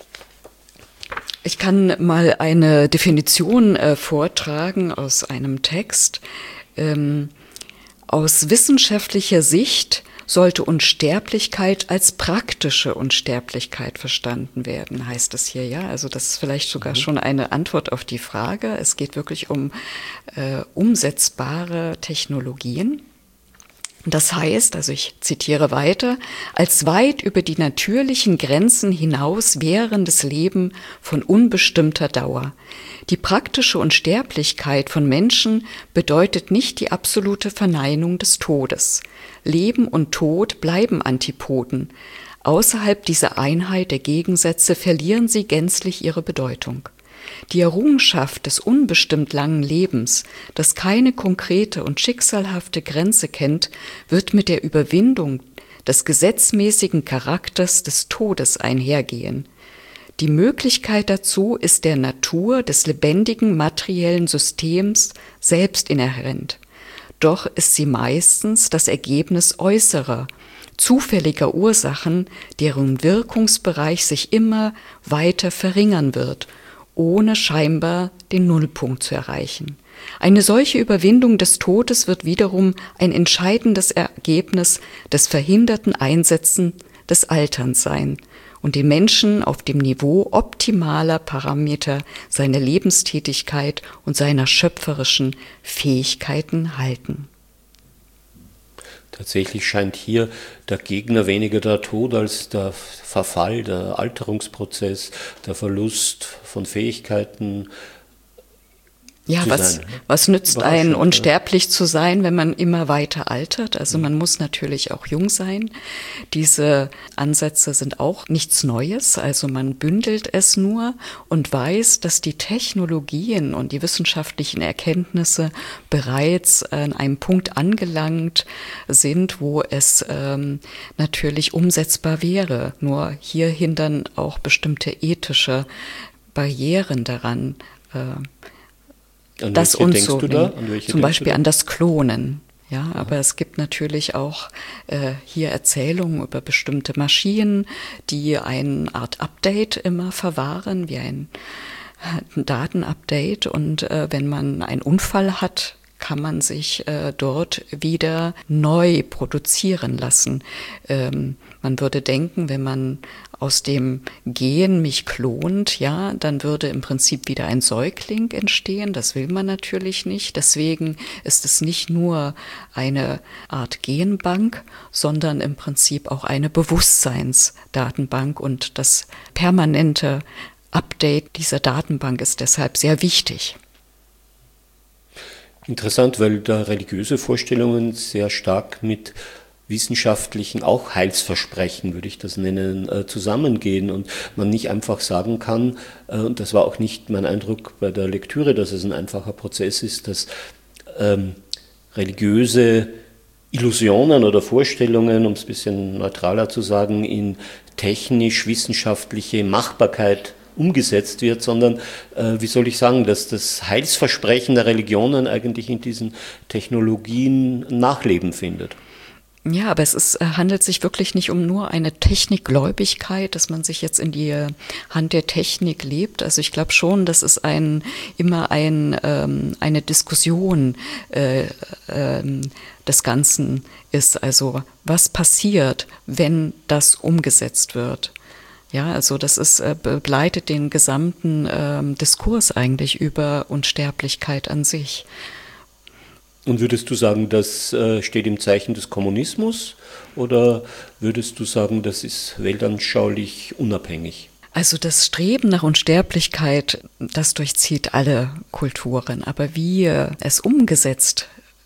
Ich kann mal eine Definition äh, vortragen aus einem Text. Ähm, aus wissenschaftlicher Sicht sollte Unsterblichkeit als praktische Unsterblichkeit verstanden werden, heißt es hier, ja. Also das ist vielleicht sogar mhm. schon eine Antwort auf die Frage. Es geht wirklich um äh, umsetzbare Technologien. Das heißt, also ich zitiere weiter, als weit über die natürlichen Grenzen hinaus währendes Leben von unbestimmter Dauer. Die praktische Unsterblichkeit von Menschen bedeutet nicht die absolute Verneinung des Todes. Leben und Tod bleiben Antipoden. Außerhalb dieser Einheit der Gegensätze verlieren sie gänzlich ihre Bedeutung. Die Errungenschaft des unbestimmt langen Lebens, das keine konkrete und schicksalhafte Grenze kennt, wird mit der Überwindung des gesetzmäßigen Charakters des Todes einhergehen. Die Möglichkeit dazu ist der Natur des lebendigen materiellen Systems selbst inhärent. Doch ist sie meistens das Ergebnis äußerer, zufälliger Ursachen, deren Wirkungsbereich sich immer weiter verringern wird, ohne scheinbar den Nullpunkt zu erreichen. Eine solche Überwindung des Todes wird wiederum ein entscheidendes Ergebnis des verhinderten Einsetzen des Alterns sein und den Menschen auf dem Niveau optimaler Parameter seiner Lebenstätigkeit und seiner schöpferischen Fähigkeiten halten. Tatsächlich scheint hier der Gegner weniger der Tod als der Verfall, der Alterungsprozess, der Verlust von Fähigkeiten. Ja, was, was nützt einen, unsterblich zu sein, wenn man immer weiter altert? Also man muss natürlich auch jung sein. Diese Ansätze sind auch nichts Neues. Also man bündelt es nur und weiß, dass die Technologien und die wissenschaftlichen Erkenntnisse bereits an einem Punkt angelangt sind, wo es ähm, natürlich umsetzbar wäre. Nur hier hindern auch bestimmte ethische Barrieren daran, äh, An das denkst du da? An zum Beispiel an das Klonen. Ja, aber es gibt natürlich auch äh, hier Erzählungen über bestimmte Maschinen, die eine Art Update immer verwahren, wie ein, ein Datenupdate. Und äh, wenn man einen Unfall hat, kann man sich äh, dort wieder neu produzieren lassen. Ähm, man würde denken, wenn man aus dem Gen mich klont, ja, dann würde im Prinzip wieder ein Säugling entstehen. Das will man natürlich nicht. Deswegen ist es nicht nur eine Art Genbank, sondern im Prinzip auch eine Bewusstseinsdatenbank. Und das permanente Update dieser Datenbank ist deshalb sehr wichtig. Interessant, weil da religiöse Vorstellungen sehr stark mit wissenschaftlichen, auch Heilsversprechen, würde ich das nennen, äh, zusammengehen und man nicht einfach sagen kann, äh, und das war auch nicht mein Eindruck bei der Lektüre, dass es ein einfacher Prozess ist, dass ähm, religiöse Illusionen oder Vorstellungen, um es ein bisschen neutraler zu sagen, in technisch-wissenschaftliche Machbarkeit umgesetzt wird, sondern, äh, wie soll ich sagen, dass das Heilsversprechen der Religionen eigentlich in diesen Technologien Nachleben findet. Ja, aber es ist, handelt sich wirklich nicht um nur eine Technikgläubigkeit, dass man sich jetzt in die Hand der Technik lebt. Also ich glaube schon, dass es ein, immer ein, ähm, eine Diskussion äh, äh, des Ganzen ist. Also was passiert, wenn das umgesetzt wird? Ja, also das ist, äh, begleitet den gesamten ähm, Diskurs eigentlich über Unsterblichkeit an sich. Und würdest du sagen, das äh, steht im Zeichen des Kommunismus oder würdest du sagen, das ist weltanschaulich unabhängig? Also das Streben nach Unsterblichkeit, das durchzieht alle Kulturen. Aber wie äh, es umgesetzt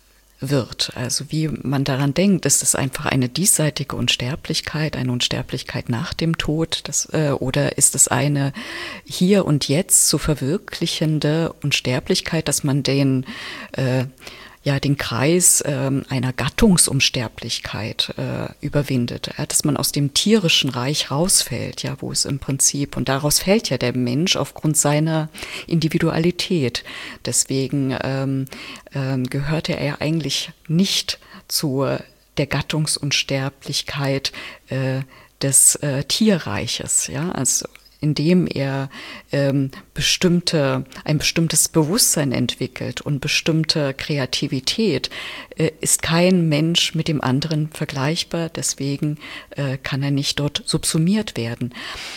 wird, also wie man daran denkt, ist es einfach eine diesseitige Unsterblichkeit, eine Unsterblichkeit nach dem Tod, das, äh, oder ist es eine hier und jetzt zu verwirklichende Unsterblichkeit, dass man den äh, ja den Kreis äh, einer Gattungsunsterblichkeit äh, überwindet, ja, dass man aus dem tierischen Reich rausfällt, ja, wo es im Prinzip, und daraus fällt ja der Mensch aufgrund seiner Individualität. Deswegen ähm, ähm, gehörte er ja eigentlich nicht zu der Gattungsunsterblichkeit äh, des äh, Tierreiches, ja, also indem er ähm, bestimmte, ein bestimmtes Bewusstsein entwickelt und bestimmte Kreativität, äh, ist kein Mensch mit dem anderen vergleichbar, deswegen äh, kann er nicht dort subsumiert werden.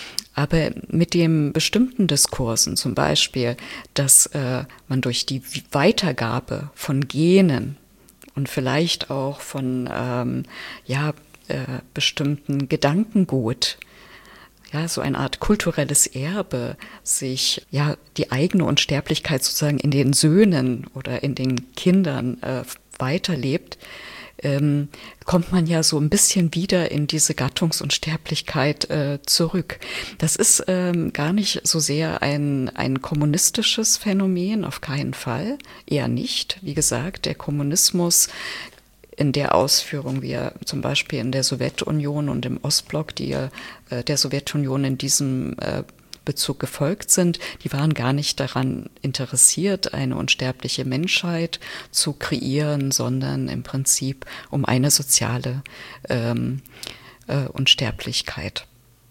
Aber mit dem bestimmten Diskursen, zum Beispiel, dass äh, man durch die Weitergabe von Genen und vielleicht auch von ähm, ja, äh, bestimmten Gedankengut, ja, so eine Art kulturelles Erbe, sich ja die eigene Unsterblichkeit sozusagen in den Söhnen oder in den Kindern äh, weiterlebt, ähm, kommt man ja so ein bisschen wieder in diese Gattungsunsterblichkeit äh, zurück. Das ist ähm, gar nicht so sehr ein, ein kommunistisches Phänomen, auf keinen Fall, eher nicht. Wie gesagt, der Kommunismus in der Ausführung, wie er zum Beispiel in der Sowjetunion und im Ostblock, die äh, der Sowjetunion in diesem äh, Bezug gefolgt sind, die waren gar nicht daran interessiert, eine unsterbliche Menschheit zu kreieren, sondern im Prinzip um eine soziale ähm, äh, Unsterblichkeit.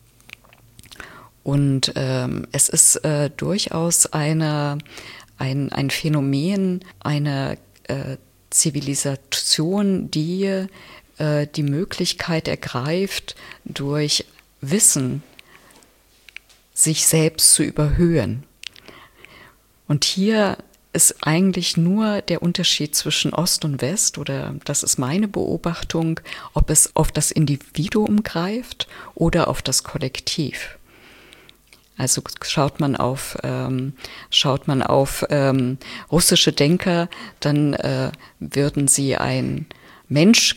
Und ähm, es ist äh, durchaus eine, ein, ein Phänomen, eine äh, Zivilisation, die äh, die Möglichkeit ergreift, durch Wissen sich selbst zu überhöhen. Und hier ist eigentlich nur der Unterschied zwischen Ost und West, oder das ist meine Beobachtung, ob es auf das Individuum greift oder auf das Kollektiv. Also schaut man auf, ähm, schaut man auf ähm, russische Denker, dann äh, würden sie ein Mensch,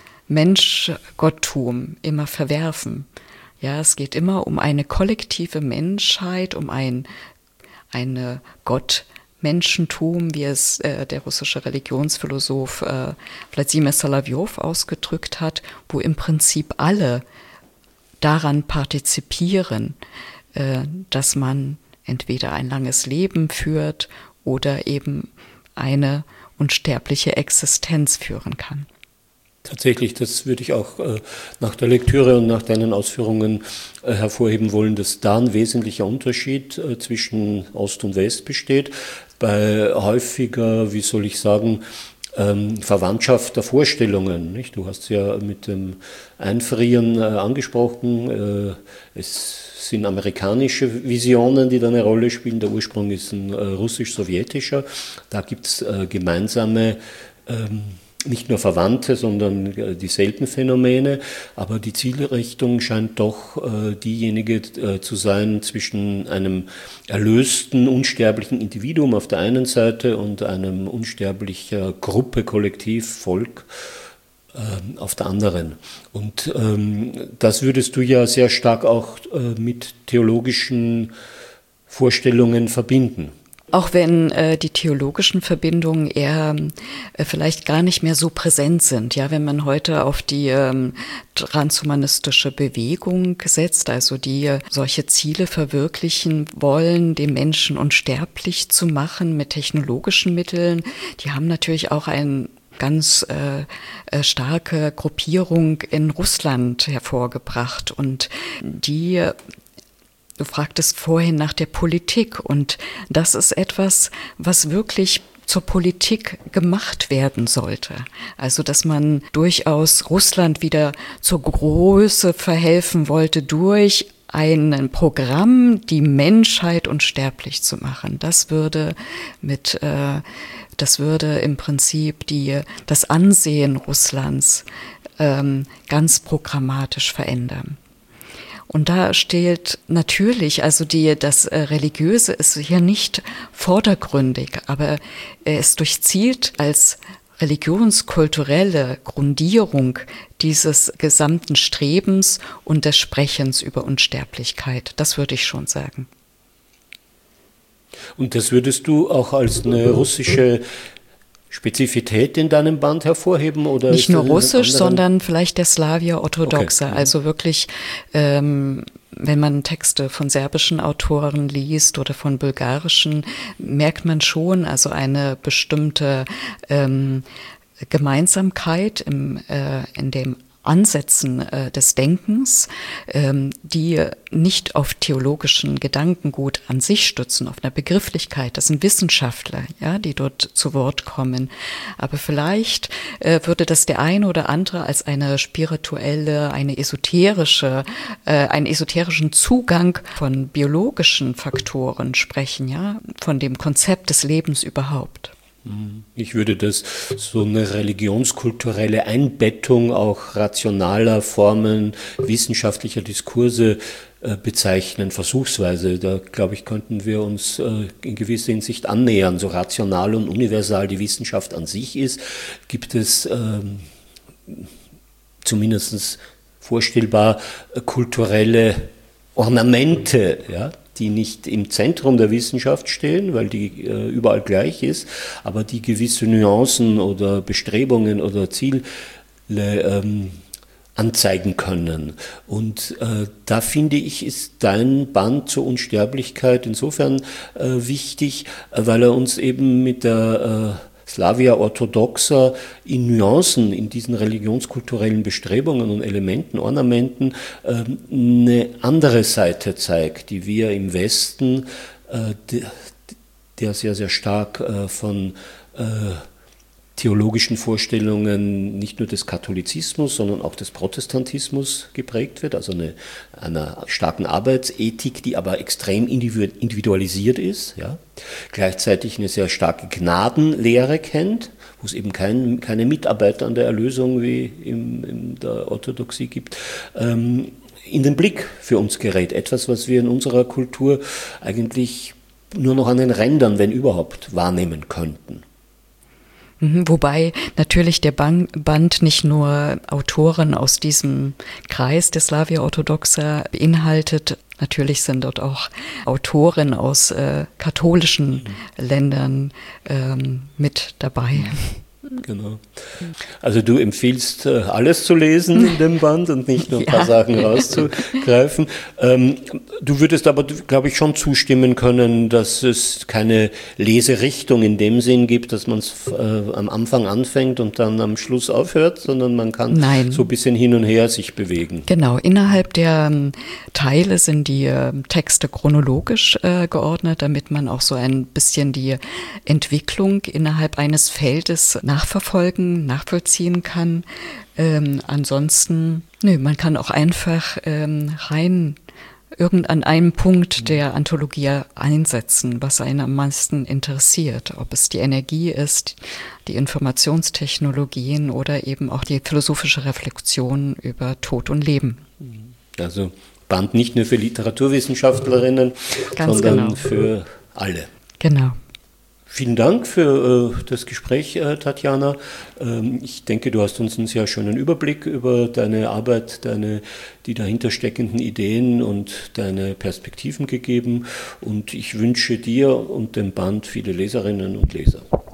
Menschgotttum immer verwerfen. Ja, es geht immer um eine kollektive Menschheit, um ein eine Gottmenschentum, wie es äh, der russische Religionsphilosoph äh, Wladimir Solowjow ausgedrückt hat, wo im Prinzip alle daran partizipieren, dass man entweder ein langes Leben führt oder eben eine unsterbliche Existenz führen kann. Tatsächlich, das würde ich auch äh, nach der Lektüre und nach deinen Ausführungen äh, hervorheben wollen, dass da ein wesentlicher Unterschied äh, zwischen Ost und West besteht. Bei häufiger, wie soll ich sagen, ähm, Verwandtschaft der Vorstellungen. Nicht? Du hast ja mit dem Einfrieren äh, angesprochen. Äh, es sind amerikanische Visionen, die da eine Rolle spielen. Der Ursprung ist ein äh, russisch-sowjetischer. Da gibt es äh, gemeinsame, ähm, nicht nur Verwandte, sondern äh, dieselben Phänomene. Aber die Zielrichtung scheint doch äh, diejenige äh, zu sein zwischen einem erlösten, unsterblichen Individuum auf der einen Seite und einem unsterblicher Gruppe, Kollektiv, Volk auf der anderen. Und ähm, das würdest du ja sehr stark auch äh, mit theologischen Vorstellungen verbinden. Auch wenn äh, die theologischen Verbindungen eher äh, vielleicht gar nicht mehr so präsent sind. Ja, wenn man heute auf die ähm, transhumanistische Bewegung setzt, also die äh, solche Ziele verwirklichen wollen, den Menschen unsterblich zu machen mit technologischen Mitteln, die haben natürlich auch ein ganz äh, äh, starke Gruppierung in Russland hervorgebracht und die Du fragtest vorhin nach der Politik und das ist etwas, was wirklich zur Politik gemacht werden sollte. Also, dass man durchaus Russland wieder zur Größe verhelfen wollte durch ein Programm, die Menschheit unsterblich zu machen. Das würde mit, äh, das würde im Prinzip die, das Ansehen Russlands ähm, ganz programmatisch verändern. Und da steht natürlich, also die, das äh, Religiöse ist hier nicht vordergründig, aber es durchzielt als religionskulturelle Grundierung dieses gesamten Strebens und des Sprechens über Unsterblichkeit. Das würde ich schon sagen. Und das würdest du auch als eine russische Spezifität in deinem Band hervorheben? Oder nicht nur russisch, sondern vielleicht der Slawier Orthodoxe. Okay. Also wirklich, ähm, wenn man Texte von serbischen Autoren liest oder von bulgarischen, merkt man schon also eine bestimmte ähm, Gemeinsamkeit im, äh, in dem Ansätzen äh, des Denkens, ähm, die nicht auf theologischen Gedankengut an sich stützen, auf einer Begrifflichkeit. Das sind Wissenschaftler, ja, die dort zu Wort kommen. Aber vielleicht äh, würde das der eine oder andere als eine spirituelle, eine esoterische, äh, einen esoterischen Zugang von biologischen Faktoren sprechen, ja, von dem Konzept des Lebens überhaupt. Ich würde das so eine religionskulturelle Einbettung auch rationaler Formen wissenschaftlicher Diskurse äh, bezeichnen, versuchsweise. Da, glaube ich, könnten wir uns äh, in gewisser Hinsicht annähern. So rational und universal die Wissenschaft an sich ist, gibt es ähm, zumindest vorstellbar äh, kulturelle Ornamente, ja, die nicht im Zentrum der Wissenschaft stehen, weil die äh, überall gleich ist, aber die gewisse Nuancen oder Bestrebungen oder Ziele ähm, anzeigen können. Und äh, da finde ich, ist dein Band zur Unsterblichkeit insofern äh, wichtig, äh, weil er uns eben mit der äh, Slawier Orthodoxer in Nuancen, in diesen religionskulturellen Bestrebungen und Elementen, Ornamenten äh, eine andere Seite zeigt, die wir im Westen, äh, de, der sehr, sehr stark äh, von äh, theologischen Vorstellungen nicht nur des Katholizismus, sondern auch des Protestantismus geprägt wird, also eine, einer starken Arbeitsethik, die aber extrem individualisiert ist, ja. Gleichzeitig eine sehr starke Gnadenlehre kennt, wo es eben kein, keine Mitarbeiter an der Erlösung wie im, in der Orthodoxie gibt, ähm, in den Blick für uns gerät. Etwas, was wir in unserer Kultur eigentlich nur noch an den Rändern, wenn überhaupt, wahrnehmen könnten. Wobei natürlich der Band nicht nur Autoren aus diesem Kreis der Slawier Orthodoxer beinhaltet. Natürlich sind dort auch Autoren aus äh, katholischen mhm. Ländern ähm, mit dabei. Genau. Also du empfiehlst, alles zu lesen in dem Band und nicht nur ein ja. paar Sachen rauszugreifen. Ähm, du würdest aber, glaube ich, schon zustimmen können, dass es keine Leserichtung in dem Sinn gibt, dass man es äh, am Anfang anfängt und dann am Schluss aufhört, sondern man kann Nein. so ein bisschen hin und her sich bewegen. Genau, innerhalb der ähm, Teile sind die äh, Texte chronologisch äh, geordnet, damit man auch so ein bisschen die Entwicklung innerhalb eines Feldes nachverfolgen, nachvollziehen kann. Ähm, ansonsten, nö, man kann auch einfach ähm, rein irgend an einem Punkt der Anthologie einsetzen, was einen am meisten interessiert. Ob es die Energie ist, die Informationstechnologien oder eben auch die philosophische Reflexion über Tod und Leben. Also Band nicht nur für Literaturwissenschaftlerinnen, Ganz sondern genau. für alle. Genau. Vielen Dank für äh, das Gespräch, äh, Tatjana. Ähm, ich denke, du hast uns einen sehr schönen Überblick über deine Arbeit, deine, die dahinter steckenden Ideen und deine Perspektiven gegeben. Und ich wünsche dir und dem Band viele Leserinnen und Leser.